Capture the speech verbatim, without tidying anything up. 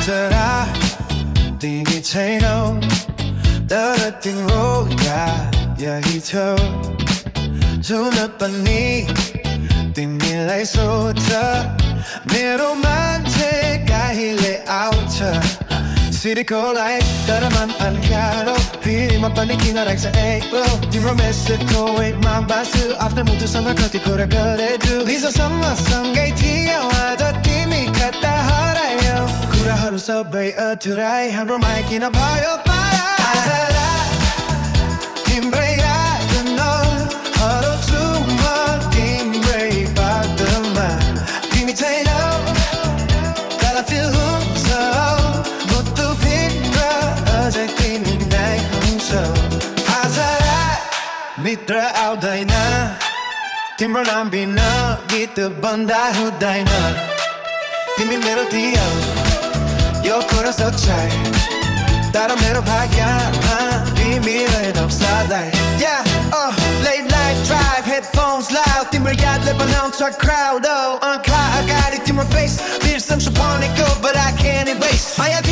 Antara tinggi channel 떨어진 로야 야기쳐 손아빠니 띵밀라이 소타 메로만 제가 힐레 아우터 City call light 따라만 안가로 비리만 빨리 기나락사 에이블 뒤로 메스코 웨이만 바스 앞에 모두 상관 커티 코라 그래도 리서 선마 성게 티야와도 팀이 갔다 하라요 구라 하루 서베이 어투라이 한번 마이키나 봐요 봐요 아사라 팀브레이야 너 하루 두번 팀브레이 받으마 팀이 테이너 That I feel so Mitra Audaina Timber Lambina Gitu Banda Hudaina Timmy Melody Yo corazón chai Dara mero bhagya Timmy red upside Yeah, uh, late night drive Headphones loud Timber yard let announce our crowd Oh, on car I got it in my face Feel some chaponic But I can't erase My